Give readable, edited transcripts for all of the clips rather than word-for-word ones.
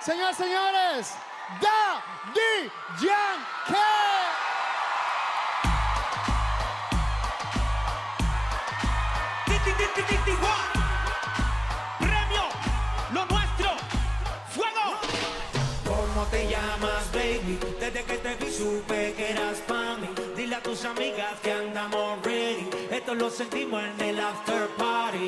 Señoras y señores, Daddy Yankee. Premio, lo nuestro, fuego. ¿Cómo te llamas, baby? Desde que te vi supe que eras pa' mí. Dile a tus amigas que andamos ready. Esto lo sentimos en el after party.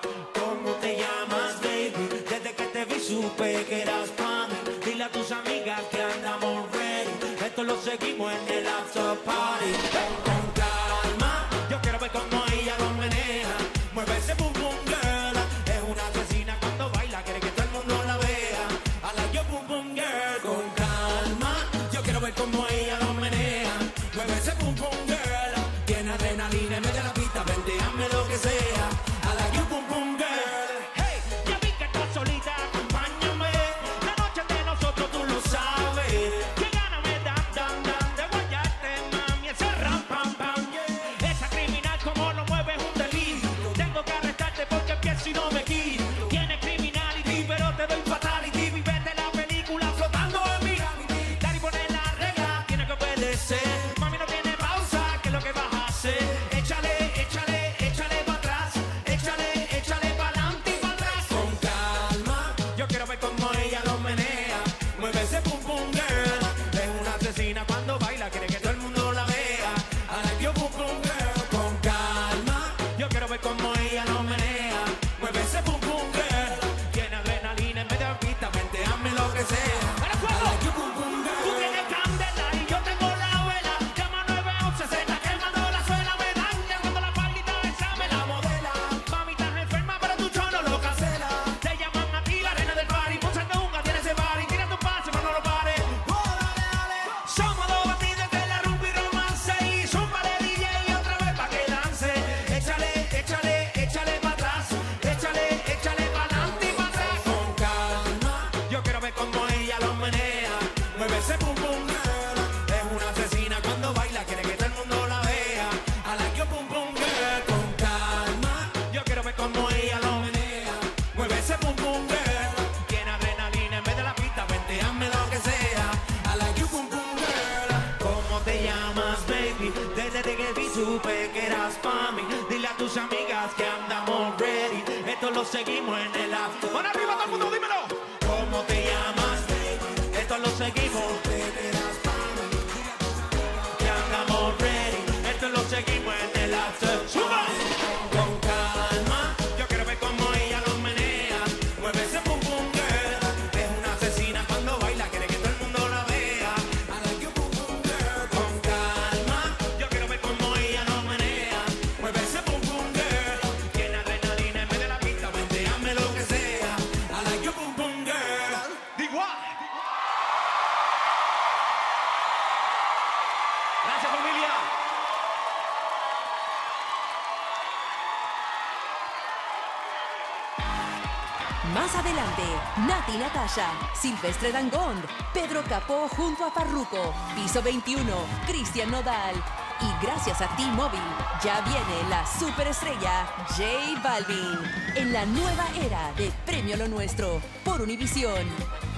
¿Cómo te llamas, baby? Desde que te vi supe que eras pa' mí. Dile a tus amigas que andamos ready. Esto lo seguimos en el after party. Con calma, yo quiero ver cómo ella lo menea. Mueve ese boom boom girl. Es una asesina cuando baila, quiere que todo el mundo la vea. I like your boom boom girl. Con calma, yo quiero ver cómo ella lo menea. Mueve ese boom boom girl. Tiene adrenalina en medio de la pista, vente, hazme lo que sea. I like your boom boom girl. Hey, ya vi que estás solita, acompáñame. La noche de nosotros tú lo sabes. Qué ganas me dan de guayarte, mami. Ese ram, pam, pam. Esa criminal como lo mueve es un delito. Tengo que arrestarte porque empiezo y no me quito. Tienes criminality, pero te doy fatality. Vivete la película flotando en mi gravity. Daddy pone la regla, tiene que obedecer. Mami no tiene pausa, ¿qué es lo que vas a hacer? Échale, échale, échale para atrás. Échale, échale para adelante y para atrás. Con calma, yo quiero ver cómo ella lo menea. Mueve ese pum pum girl. Es una asesina cuando baila, quiere que todo el mundo la vea. I like your pum pum girl. Con calma, yo quiero ver cómo ella lo menea. Mueve ese pum pum girl. Tiene adrenalina en vez de pista, vente, hazme lo que sea. ¡Para I fuego! like your pum pum girl. Tú tienes candela y yo tengo la vela. Llama 911, se está quemando la suela. Me daña cuando la paldita esa me la modela. Mami, estás enferma, pero tu chono lo cancela. Te llaman a ti la reina del party. Mucha nunca tiene ese party. Tira tu pase, pero no lo pares. Oh, dale, dale. Somos dos bandidos de la rumba y romance. Y zúmbale DJ y otra vez pa' que dance. Échale, échale, échale pa' atrás. Échale, échale pa' adelante y pa' atrás. Con calma, yo quiero ver cómo ella lo menea. Mueve ese pum pum girl. Es una asesina cuando baila, quiere que todo el mundo la vea. I like your pum pum girl. Con calma, yo quiero ver cómo ella lo menea. Mueve ese pum pum girl. Tiene adrenalina en vez de la pista, vente, hazme lo que sea. I like your pum pum girl. ¿Cómo te llamas, baby? Desde que vi supe que eras pa' mí. Dile a tus amigas que andamos ready. Esto lo seguimos en el after. ¡Para arriba todo el mundo, dímelo! ¿Cómo te llamas, baby? Esto lo seguimos. Que andamos ready. Esto lo seguimos en el after. ¡Suba! Con calma, yo quiero ver cómo ella lo menea. Mueve ese pum pum girl. Es una asesina cuando baila, quiere que todo el mundo la vea. I like your pum pum girl. Con calma, yo quiero ver cómo ella lo menea. Mueve ese pum pum girl. Tiene adrenalina en vez de la pista, vente, hazme lo que sea. I like your pum pum girl. ¡Digua! Gracias, familia. Más adelante, Nati Natasha, Silvestre Dangond, Pedro Capó junto a Farruko, Piso 21, Cristian Nodal. Y gracias a T-Mobile, ya viene la superestrella J Balvin en la nueva era de Premio Lo Nuestro por Univisión.